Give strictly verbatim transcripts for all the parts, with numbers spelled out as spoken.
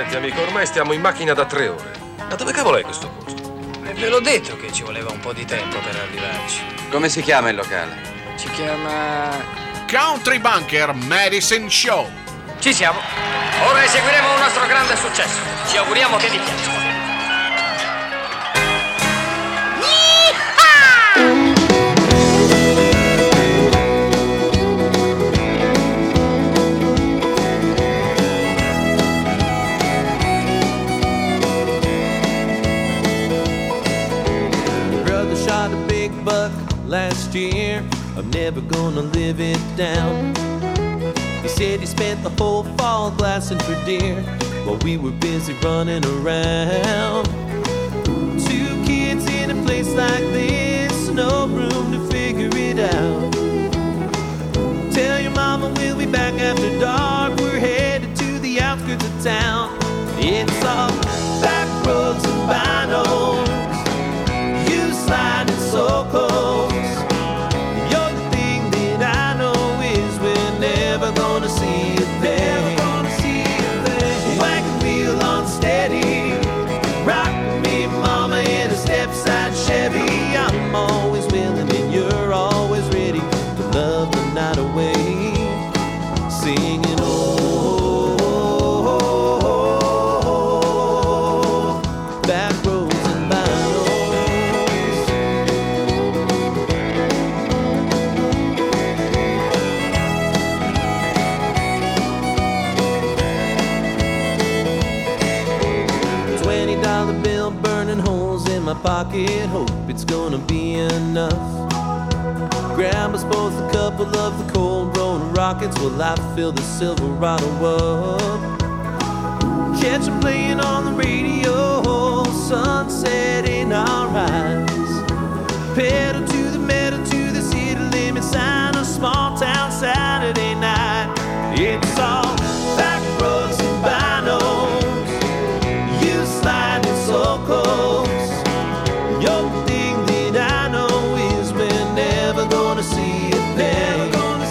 Senti, amico, ormai stiamo in macchina da tre ore. Ma dove cavolo è questo posto? E ve l'ho detto che ci voleva un po' di tempo per arrivarci. Come si chiama il locale? Si chiama... Country Bunker Medicine Show. Ci siamo. Ora eseguiremo un nostro grande successo. Ci auguriamo che vi piaccia. Buck last year, I'm never gonna live it down. He said he spent the whole fall glassing for deer while we were busy running around. Two kids in a place like this, no room to figure it out. Tell your mama we'll be back after dark. We're headed to the outskirts of town. It's all back roads and vinyls. Sliding so close. You're the thing that I know is we're never gonna see a thing. Wagon wheel on steady. Rock me, mama, in a step-side Chevy. I'm always willing and you're always ready to love the night away. Singing oh, oh, oh, oh, back roads and vinyl. My pocket, hope it's gonna be enough. Grab us both a couple of the cold rolling rockets while I fill the Silverado up. Catch 'em playing on the radio, sunset in our eyes. Pedal to the metal, to the city limit sign, a small town Saturday night. It's all back roads and vinyls. You sliding so close. Your thing that I know is we're never gonna see a thing.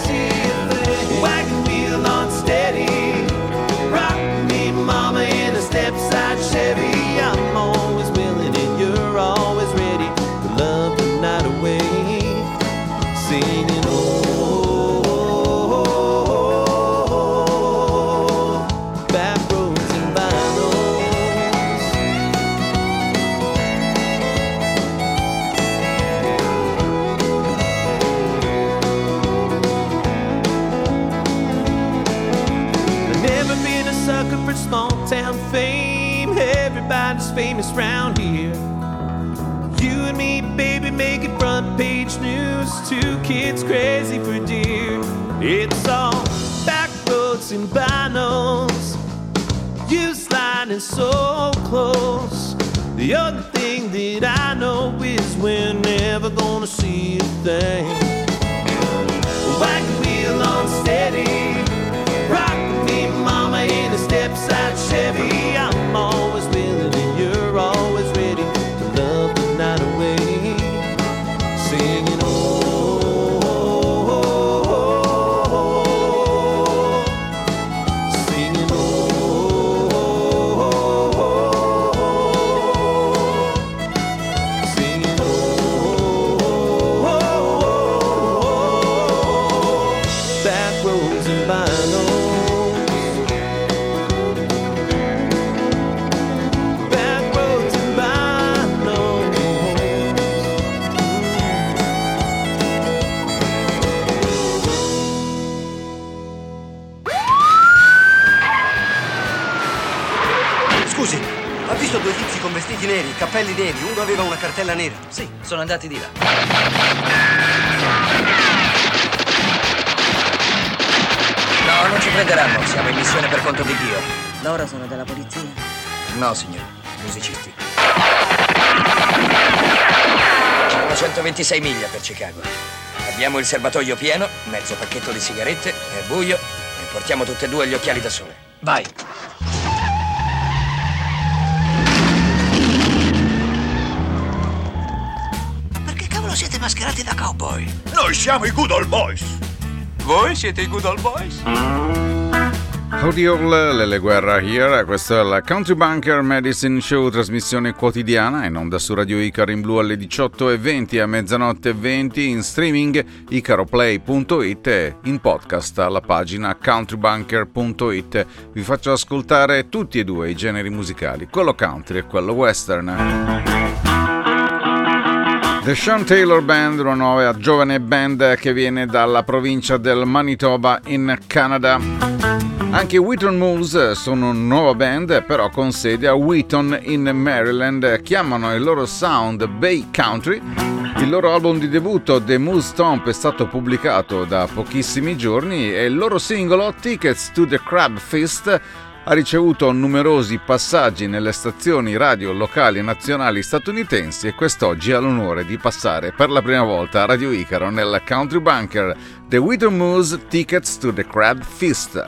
Wagon wheel on steady. Rock me, mama, in a step-side Chevy. I'm always willing and you're always ready to love the night away. Singing oh, oh, oh, oh, back roads and vinyls. Sucker for small town fame. Everybody's famous round here. You and me, baby, making front page news. Two kids crazy for deer. It's all back roads and vinyls. You sliding so close. The other thing that I know is we're never gonna see a thing. Wagon wheel on steady. Rock me, mama, in a step-side Chevy. I'm always willing and you're always ready to love the night away. Singing oh, oh, oh, oh. Singing oh, oh, oh, oh. Singing oh, oh, oh, oh. Back roads and vinyl. Scusi, ha visto due tizi con vestiti neri, cappelli neri, uno aveva una cartella nera? Sì, sono andati di là. No, non ci prenderanno, siamo in missione per conto di Dio. Loro sono della polizia? No, signore, musicisti. Sono centoventisei miglia per Chicago. Abbiamo il serbatoio pieno, mezzo pacchetto di sigarette, è buio e portiamo tutte e due gli occhiali da sole. Vai! Perché cavolo siete mascherati da cowboy? Noi siamo i Good Old Boys. Voi siete i Good Old Boys? Howdy all, Lele Guerra here, questo è il Country Bunker Medicine Show, trasmissione quotidiana in onda su Radio Icaro in blu alle diciotto e venti, a mezzanotte e venti, in streaming icaroplay punto it e in podcast alla pagina countrybunker punto it. Vi faccio ascoltare tutti e due i generi musicali, quello country e quello western. The Sean Taylor Band, una nuova giovane band che viene dalla provincia del Manitoba in Canada. Anche i Wheaton Moose sono una nuova band, però con sede a Wheaton in Maryland. Chiamano il loro sound Bay Country. Il loro album di debutto The Moose Stomp è stato pubblicato da pochissimi giorni e il loro singolo Tickets to the Crab Feast ha ricevuto numerosi passaggi nelle stazioni radio locali e nazionali statunitensi e quest'oggi ha l'onore di passare per la prima volta a Radio Icaro nel Country Bunker. The Wheaton Moose Tickets to the Crab Feast.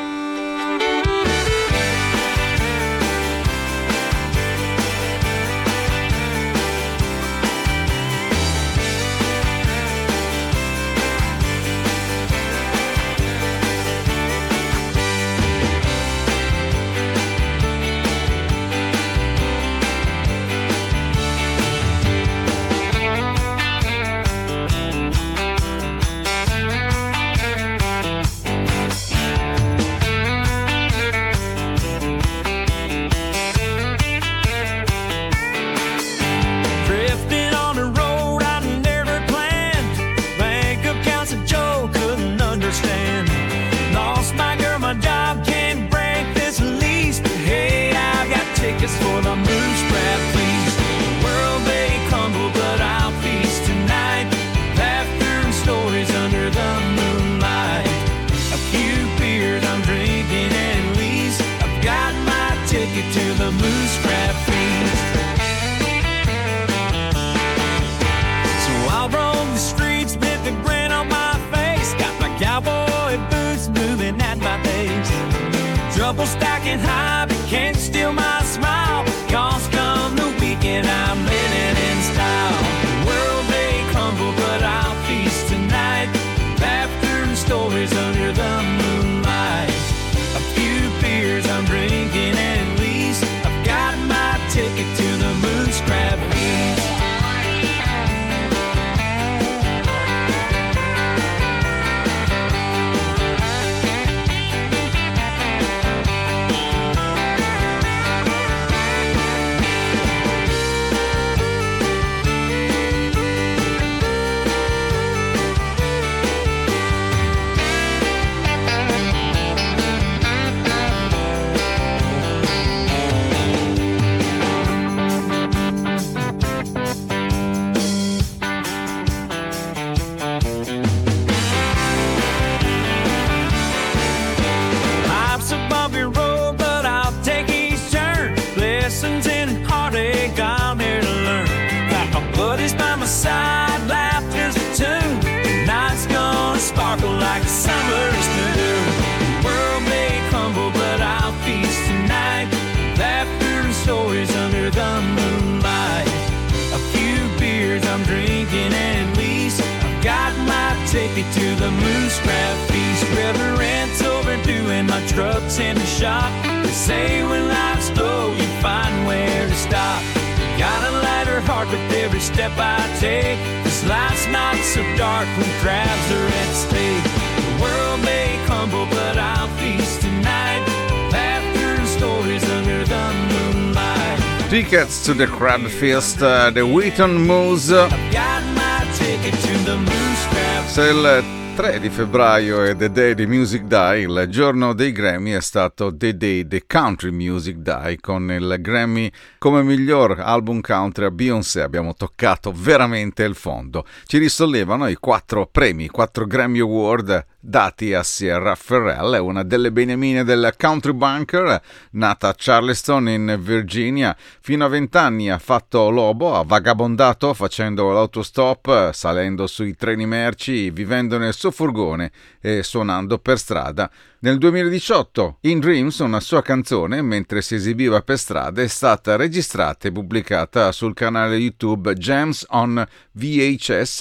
To the moose crab feast, whether rent's overdue and my truck's in the shop. They say when life's low, you find where to stop. Got a lighter heart with every step I take. This life's not so dark when crabs are at stake. The world may crumble, but I'll feast tonight. Laughter and stories under the moonlight. Tickets to the Crab Feast, uh, the Wheaton Moose. I've got my ticket to the moose crab. Se il tre di febbraio è The Day the Music Die, il giorno dei Grammy è stato The Day the Country Music Die, con il Grammy come miglior album country a Beyoncé. Abbiamo toccato veramente il fondo. Ci risollevano i quattro premi, i quattro Grammy Award dati a Sierra Ferrell, una delle beniamine del Country Bunker, nata a Charleston in Virginia. Fino a vent'anni ha fatto lobo, ha vagabondato facendo l'autostop, salendo sui treni merci, vivendo nel suo furgone e suonando per strada. Nel duemiladiciotto, In Dreams, una sua canzone, mentre si esibiva per strada, è stata registrata e pubblicata sul canale YouTube Gems on V H S.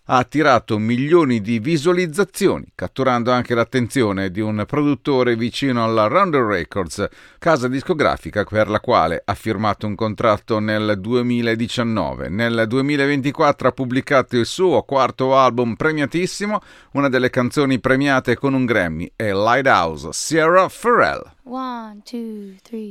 ha attirato milioni di visualizzazioni, catturando anche l'attenzione di un produttore vicino alla Rounder Records, casa discografica per la quale ha firmato un contratto nel duemiladiciannove. Nel duemilaventiquattro ha pubblicato il suo quarto album premiatissimo, una delle canzoni premiate con un Grammy è Lighthouse, Sierra Farrell. One, two, three.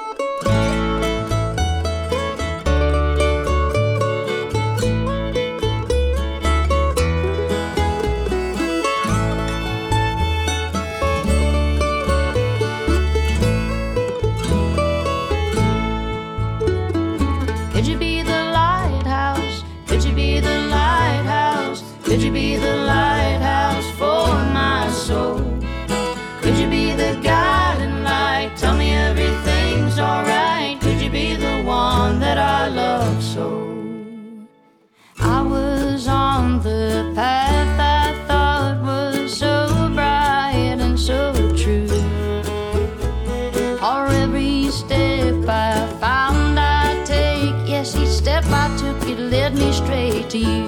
Could you be the lighthouse? Could you be the lighthouse? Could you be the lighthouse for my soul? Could you be the guiding light? Tell me everything's alright. Could you be the one that I love so? I was on the path I thought was so bright and so true. For every step I found I'd take, yes, each step I took, it led me straight to you.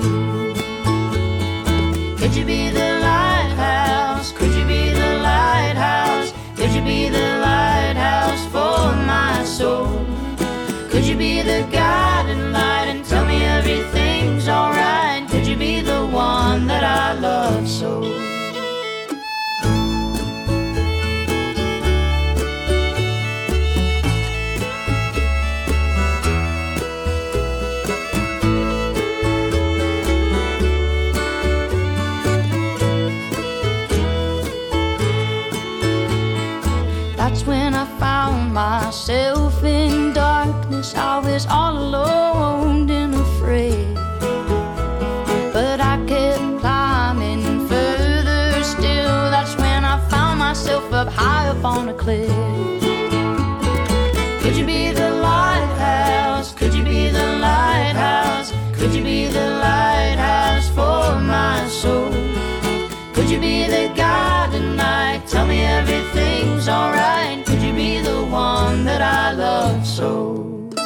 Could you be the lighthouse? Could you be the lighthouse? Could you be the lighthouse for my soul? Could you be the guiding light and tell me everything's alright? Could you be the one that I love so? That's when I found myself in darkness. I was all alone and afraid, but I kept climbing further still. That's when I found myself up high up on a cliff. Could you be the lighthouse? Could you be the lighthouse? Could you be the lighthouse for my soul? Could you be the guiding light? Tell me everything's alright. Could you be the one that I love so?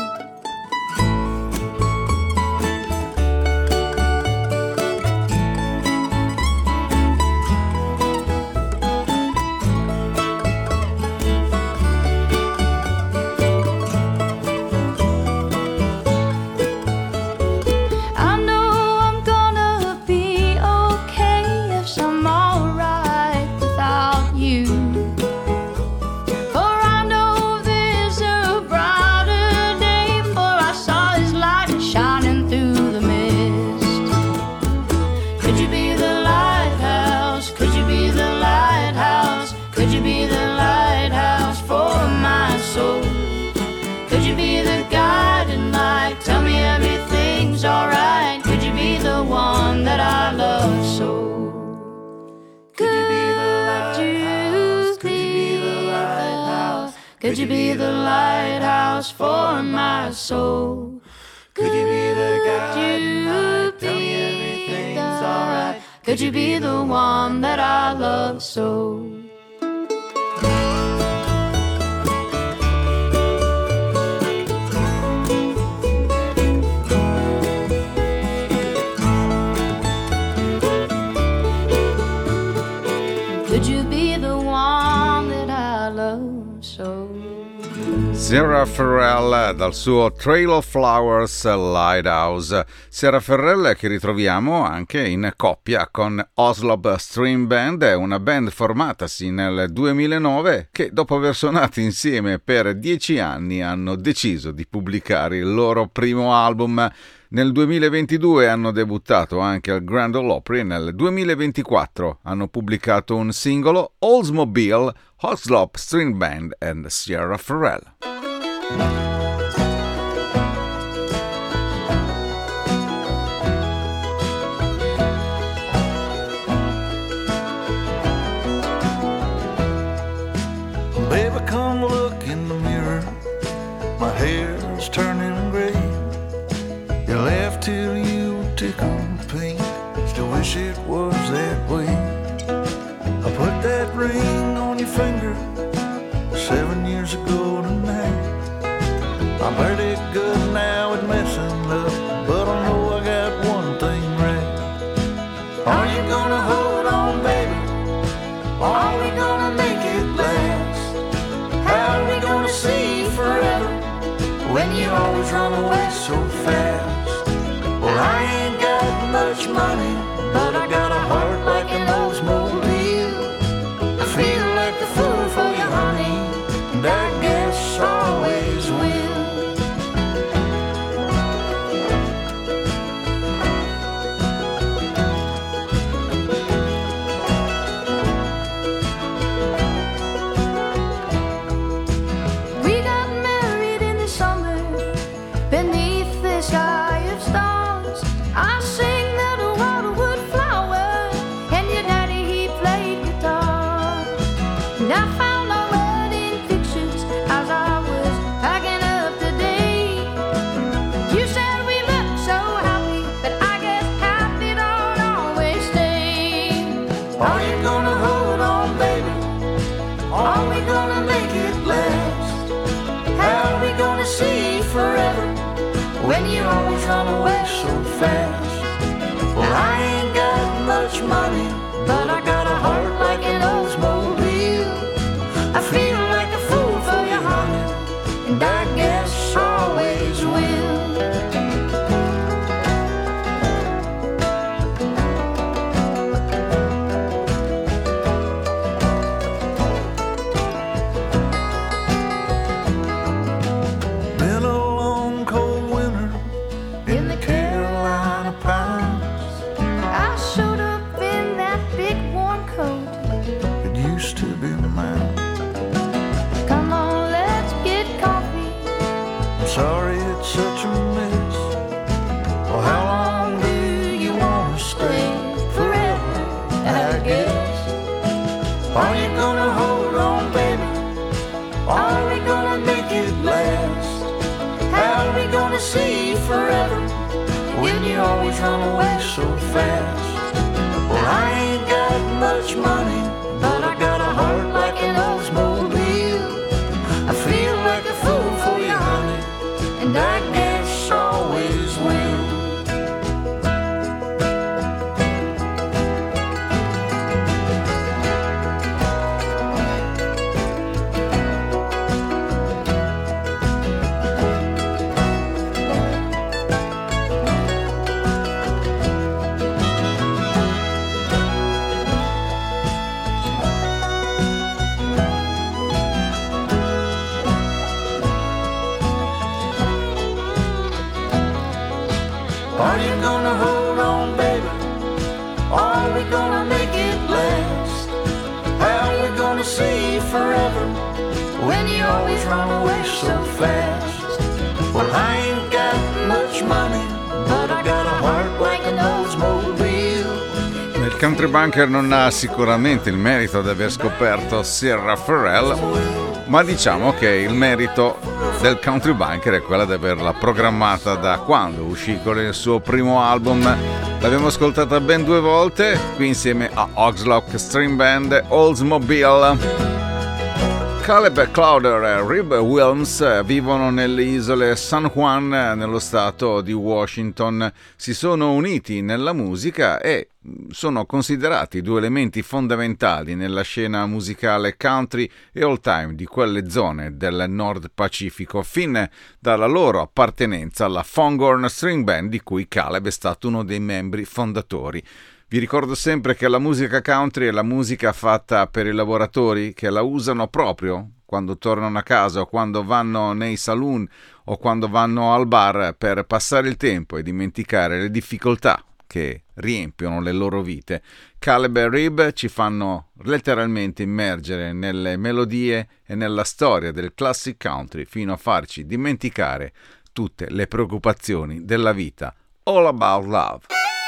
Could you be the lighthouse for my soul? Could you be the guiding light? Tell me everything's alright. Could you be the one that I love so? Could you be the one that I love so? Sierra Farrell dal suo Trail of Flowers Lighthouse. Sierra Farrell che ritroviamo anche in coppia con Oslop String Band, è una band formatasi nel duemilanove che dopo aver suonato insieme per dieci anni hanno deciso di pubblicare il loro primo album. Nel duemilaventidue hanno debuttato anche al Grand Ole Opry e nel duemilaventiquattro hanno pubblicato un singolo, Oldsmobile, Oslop String Band and Sierra Farrell. Baby, come look in the mirror. My hair's turning gray. You laugh till you tickle pink. Still wish it was that way. I put that ring on your finger seven years ago tonight. I'm pretty good now at messing up, but I know I got one thing right. when you always run away so fast. Well, I ain't got much money, but I got a heart like an Oldsmobile. I feel like a fool for you, honey, and I guess always will. When you always run away so fast. Well, I ain't got much money, but I got a heart like an Oldsmobile. I feel like a fool for you, honey, and I guess always will. Sorry it's such a mess. Well, how long do you want to stay? Forever, I guess. Are you gonna hold on, baby? Are we gonna make it last? How are we gonna see forever when you always run away so fast? Well, I ain't got much money, but I got a heart like an Oldsmobile. I feel like a fool for you, honey, and I guess always will. Are you gonna hold on, baby? Are we gonna make it last? How are we gonna see forever when you always run away so fast? Well, I ain't got much money, but I got a heart like an Oldsmobile. Il Country Bunker non ha sicuramente il merito di aver scoperto Sierra Ferrell, ma diciamo che il merito del Country Bunker è quella di averla programmata da quando uscì con il suo primo album. L'abbiamo ascoltata ben due volte qui insieme a Oxlock String Band, Oldsmobile. Caleb Clowder e Rib Wilms vivono nelle isole San Juan nello stato di Washington, si sono uniti nella musica e sono considerati due elementi fondamentali nella scena musicale country e old time di quelle zone del Nord Pacifico, fin dalla loro appartenenza alla Fonghorn String Band di cui Caleb è stato uno dei membri fondatori. Vi ricordo sempre che la musica country è la musica fatta per i lavoratori che la usano proprio quando tornano a casa o quando vanno nei saloon o quando vanno al bar per passare il tempo e dimenticare le difficoltà che riempiono le loro vite. Caleb e Rib ci fanno letteralmente immergere nelle melodie e nella storia del classic country fino a farci dimenticare tutte le preoccupazioni della vita. All About Love.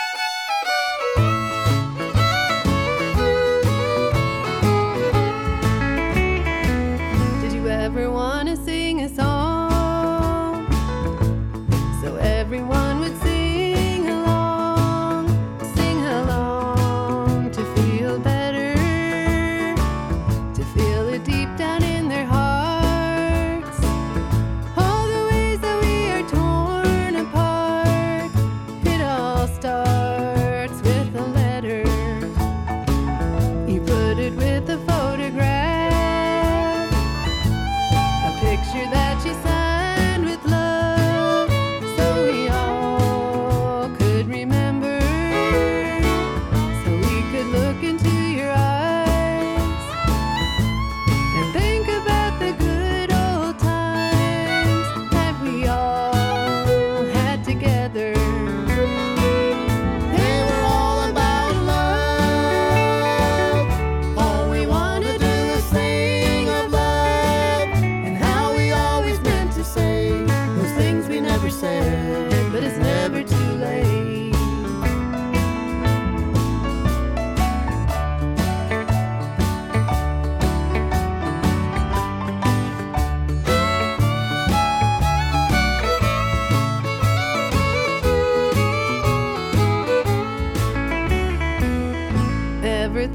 Ever want to sing a song so everyone would sing along, sing along to feel better, to feel it deep down in their hearts. All the ways that we are torn apart, it all starts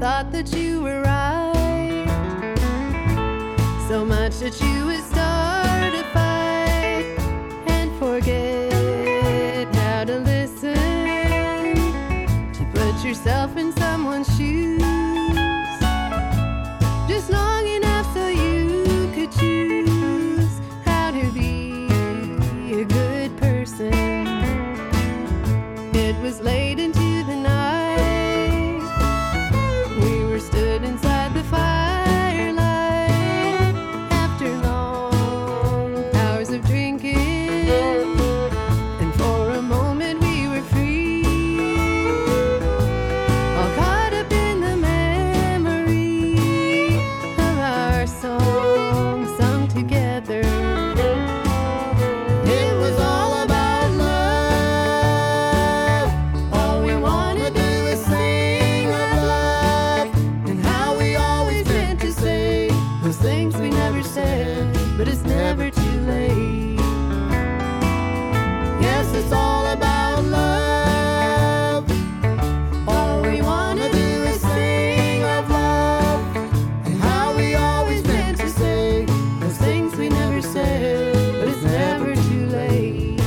thought that you were right, so much that you would start a fight and forget how to listen, to put yourself in someone's shoes, just long enough so you could choose how to be a good person. It was late into the night, we were stood inside the firelight after long hours of drinking, and for a moment we were free, all caught up in the memory of our song sung together. It was all about love. All we wanna do is sing of love, and how we always meant to say those things we never said, but it's never too late. Yes, it's all about love. All we wanna do is sing of love, and how we always meant to say those things we never said, but it's never too late.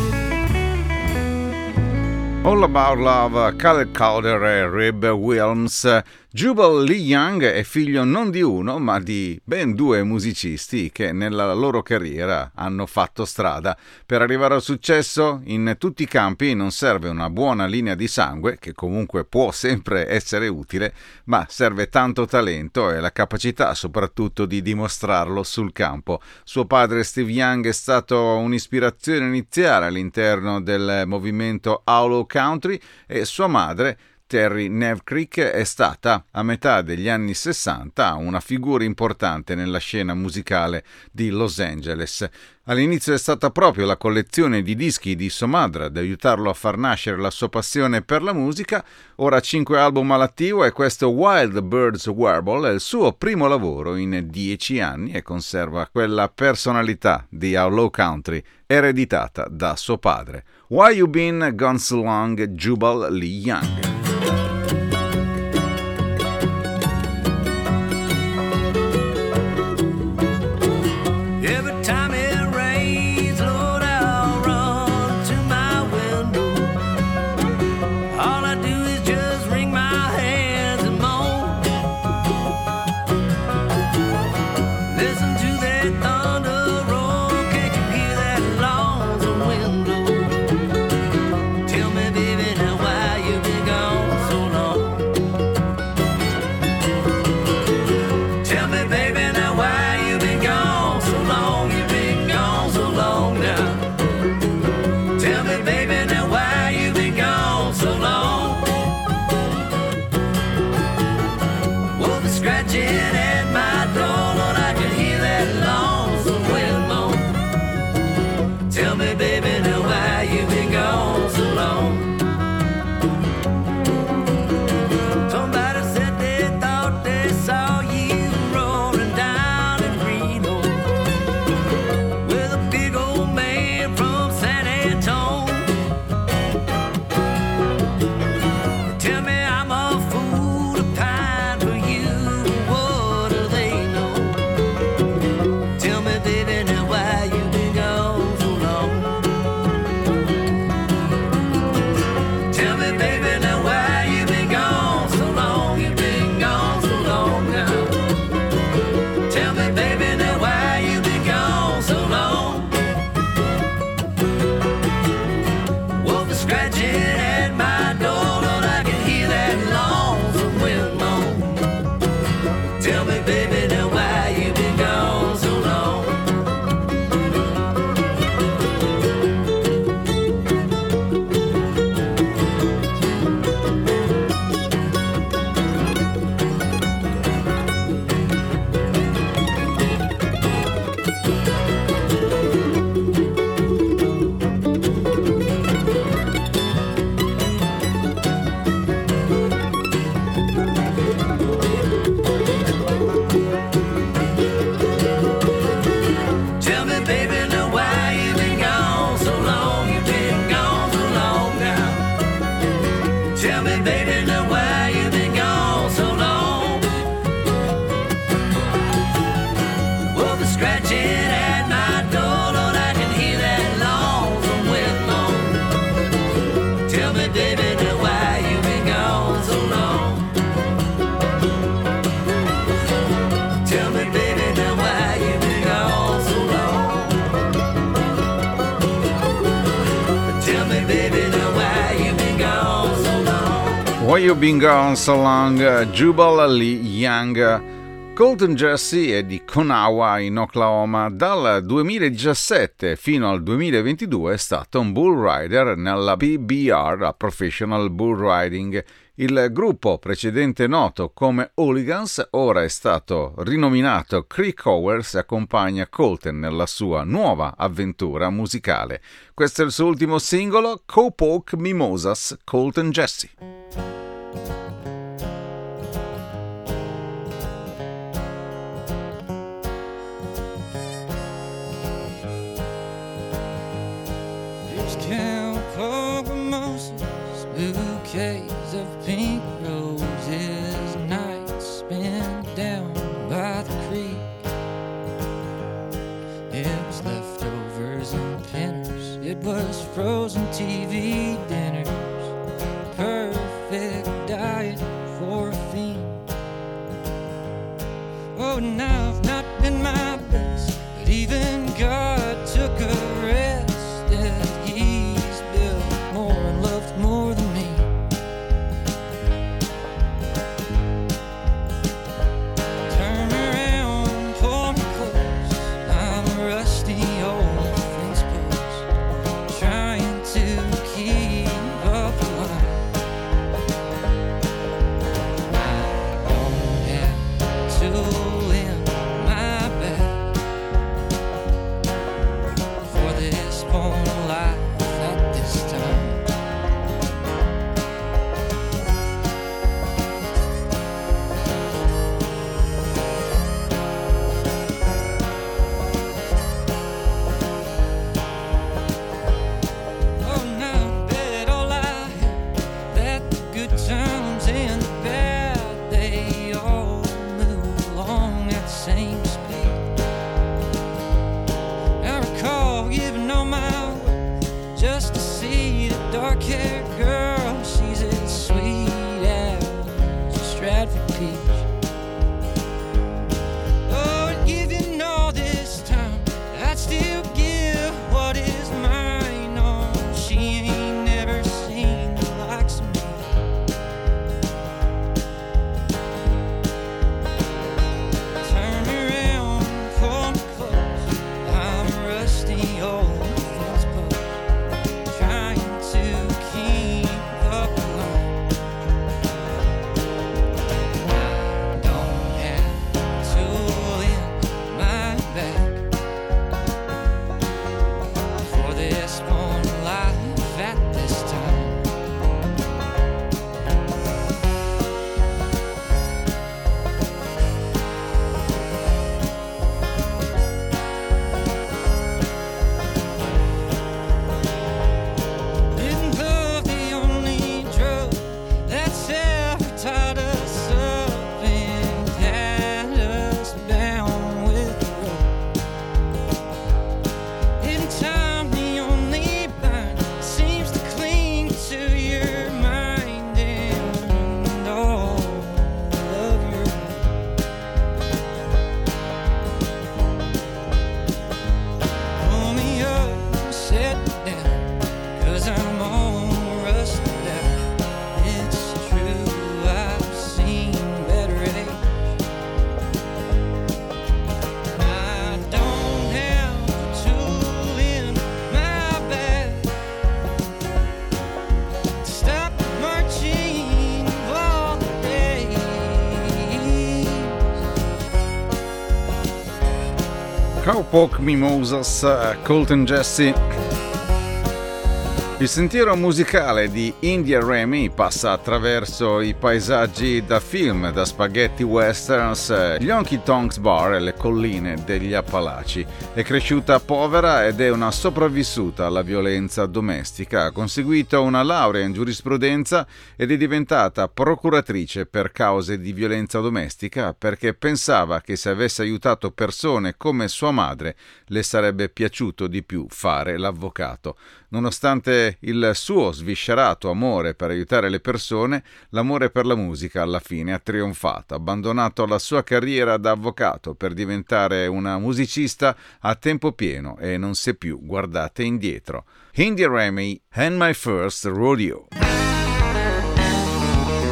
All About Love, Caleb Calder e Reb Williams. Jubal Lee Young è figlio non di uno, ma di ben due musicisti che nella loro carriera hanno fatto strada. Per arrivare al successo in tutti i campi non serve una buona linea di sangue, che comunque può sempre essere utile, ma serve tanto talento e la capacità soprattutto di dimostrarlo sul campo. Suo padre Steve Young è stato un'ispirazione iniziale all'interno del movimento Outlaw Country e sua madre Terry Neve Creek è stata, a metà degli anni sessanta, una figura importante nella scena musicale di Los Angeles. All'inizio è stata proprio la collezione di dischi di sua madre ad aiutarlo a far nascere la sua passione per la musica. Ora cinque album all'attivo e questo Wild Bird's Warble è il suo primo lavoro in dieci anni e conserva quella personalità di Outlaw Country ereditata da suo padre. Why You Been Gone So Long, Jubal Lee Young. Tell me, baby, now why you been gone? Why You Been Gone So Long, Jubal Lee Young. Colton Jesse è di Conawa in Oklahoma. Dal duemiladiciassette fino al duemilaventidue è stato un bull rider nella P B R, la Professional Bull Riding. Il gruppo precedente noto come Hooligans ora è stato rinominato Creek Howers e accompagna Colton nella sua nuova avventura musicale. Questo è il suo ultimo singolo, Cowpoke Mimosas, Colton Jesse. Bouquets of pink roses, nights spent down by the creek. It was leftovers and pinners, it was frozen T V dinners, perfect diet for a fiend. Oh, now I've not been my best, but even God took a rest, and He's built more and loved more than me. Cowpoke Mimosas, Colton Jesse. Il sentiero musicale di India Remy passa attraverso i paesaggi da film, da spaghetti westerns, gli Honky Tonks Bar e le colline degli Appalachi. È cresciuta povera ed è una sopravvissuta alla violenza domestica. Ha conseguito una laurea in giurisprudenza ed è diventata procuratrice per cause di violenza domestica perché pensava che se avesse aiutato persone come sua madre le sarebbe piaciuto di più fare l'avvocato. Nonostante il suo sviscerato amore per aiutare le persone, l'amore per la musica alla fine ha trionfato. Ha abbandonato la sua carriera da avvocato per diventare una musicista a tempo pieno e non si è più guardata indietro. India Remy and My First Rodeo.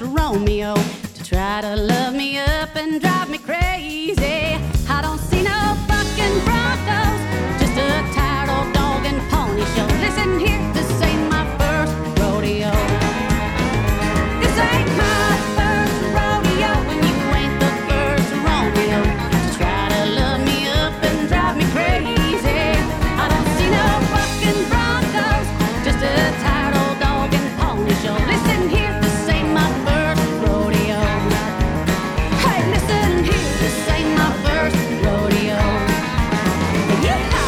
first Romeo to try to love me up and drive me crazy. I don't see no fucking Broncos, just a tired old dog and pony show. Listen here, this ain't my first rodeo. This ain't my first rodeo, and you ain't the first Romeo to try to love me up and drive me crazy. I don't see no fucking Broncos, just a tired old dog and pony show. Listen here, this ain't my first rodeo. Hey, listen here, this ain't my first rodeo. Yeah!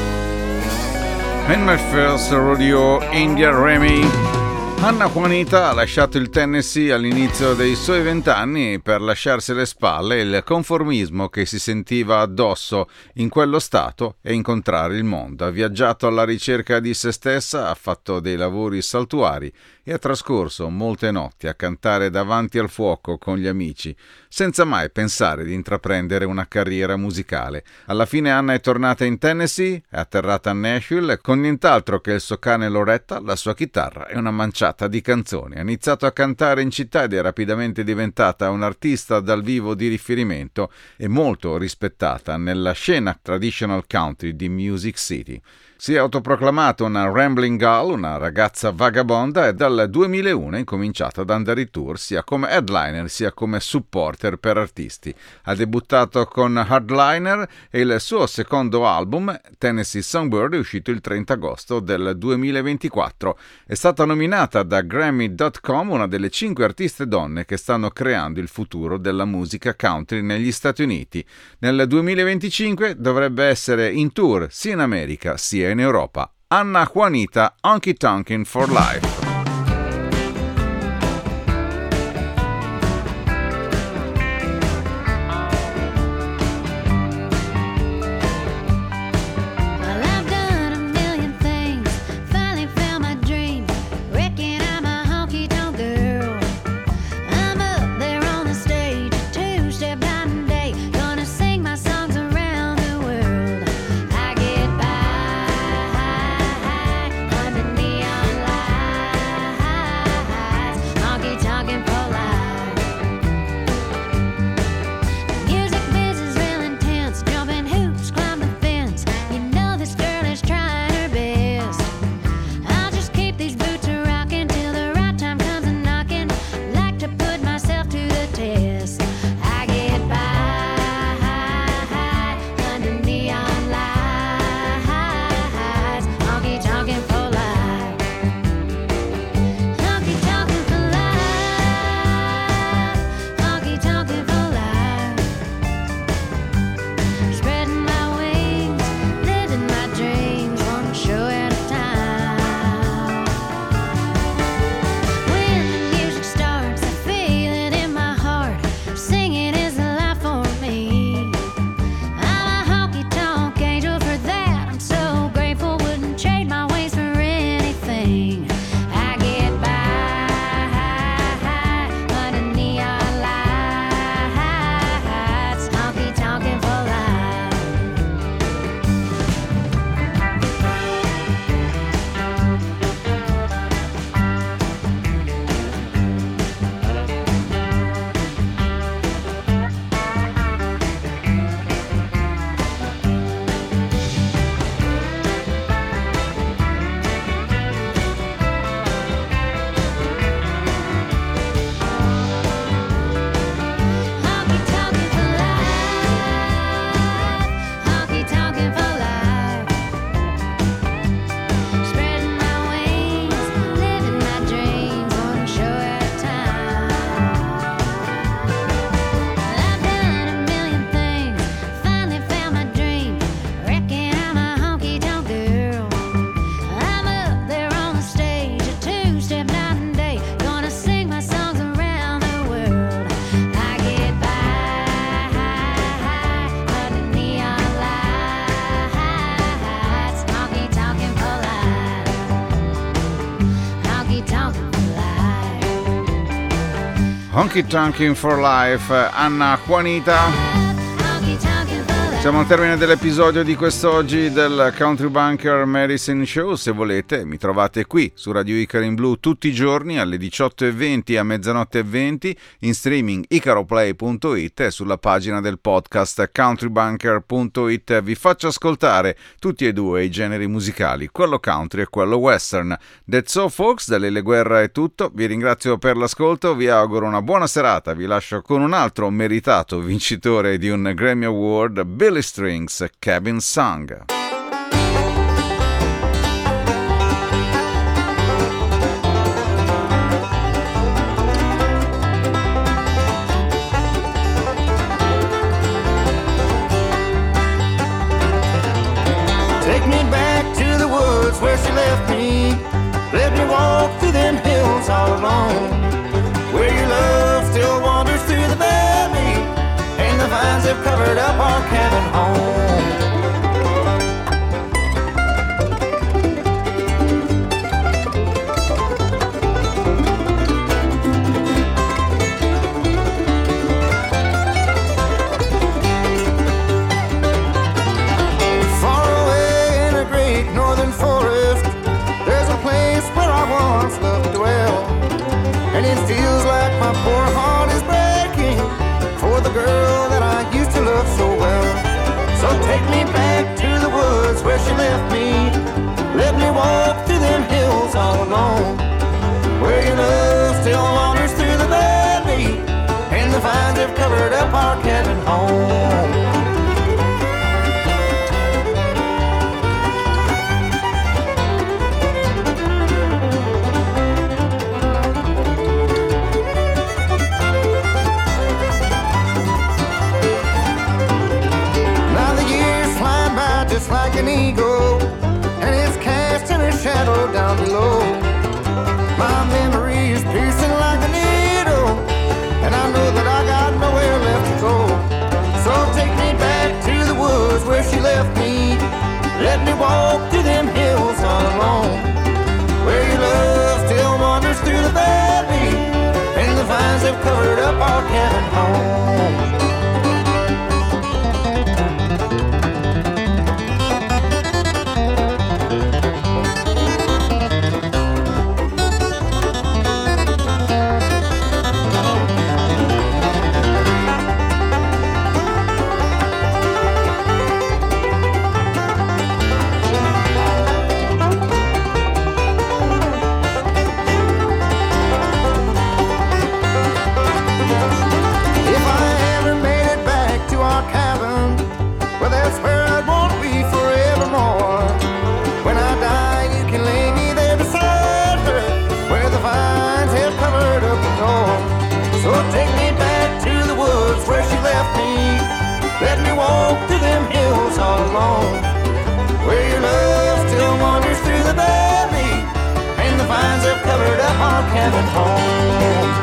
And my first rodeo, India Remy. Anna Juanita ha lasciato il Tennessee all'inizio dei suoi vent'anni per lasciarsi alle spalle il conformismo che si sentiva addosso in quello stato e incontrare il mondo. Ha viaggiato alla ricerca di se stessa, ha fatto dei lavori saltuari e ha trascorso molte notti a cantare davanti al fuoco con gli amici, senza mai pensare di intraprendere una carriera musicale. Alla fine Anna è tornata in Tennessee, è atterrata a Nashville con nient'altro che il suo cane Loretta, la sua chitarra e una manciata di canzoni. Ha iniziato a cantare in città ed è rapidamente diventata un'artista dal vivo di riferimento e molto rispettata nella scena traditional country di Music City. Si è autoproclamata una rambling girl, una ragazza vagabonda, e dal duemilauno ha incominciato ad andare in tour sia come headliner sia come supporter per artisti. Ha debuttato con Hardliner e il suo secondo album, Tennessee Songbird, è uscito il trenta agosto del duemilaventiquattro. È stata nominata da Grammy punto com una delle cinque artiste donne che stanno creando il futuro della musica country negli Stati Uniti. Nel duemilaventicinque dovrebbe essere in tour sia in America sia in Europa. Anna Juanita, Honky Tonkin' for Life. Honky Tonkin' for Life, Anna Juanita. Siamo al termine dell'episodio di quest'oggi del Country Bunker Medicine Show. Se volete mi trovate qui su Radio Icaro in Blu tutti i giorni alle diciotto e venti e a mezzanotte e venti, in streaming icaroplay punto it e sulla pagina del podcast countrybunker punto it. Vi faccio ascoltare tutti e due i generi musicali, quello country e quello western. That's all folks, da Lele Guerra è tutto, vi ringrazio per l'ascolto, vi auguro una buona serata, vi lascio con un altro meritato vincitore di un Grammy Award, Billy Strings, Cabin Song. Take me back to the woods where she left me. Let me walk through them hills all alone, where your love still wanders through the valley, and the vines have covered up our cabin home. Far away in a great northern forest, there's a place where I once loved to dwell, and it feels like my poor heart is breaking for the girl that I used to love so well. So take me back to the woods where she left me. Let me walk through them hills all alone, where your love still wanders through the valley, and the vines have covered up our cabin home. Like an eagle, and it's casting a shadow down below. My memory is piercing like a needle, and I know that I got nowhere left to go. So take me back to the woods where she left me. Let me walk through them hills all alone, where your love still wanders through the valley, and the vines have covered up our cabin home. Covered up our cabin home.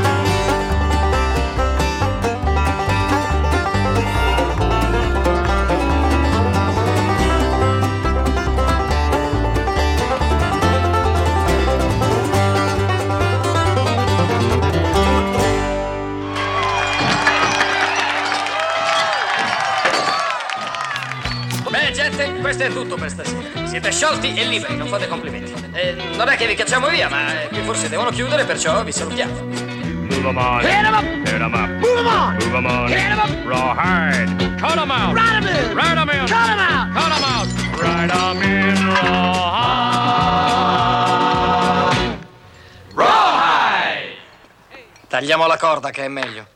Beh, gente, questo è tutto per stasera. Siete sciolti e liberi, non fate complimenti. Eh, non è che vi cacciamo via, ma eh, qui forse devono chiudere, perciò vi salutiamo. Move 'em on. Hit 'em up. Hit 'em up. Move 'em on. Move 'em on. Hit 'em up. Rawhide. Cut 'em out. Ride 'em in. Ride 'em in. Cut 'em out. Cut 'em out. Ride 'em in rawhide. Rawhide. Tagliamo la corda che è meglio.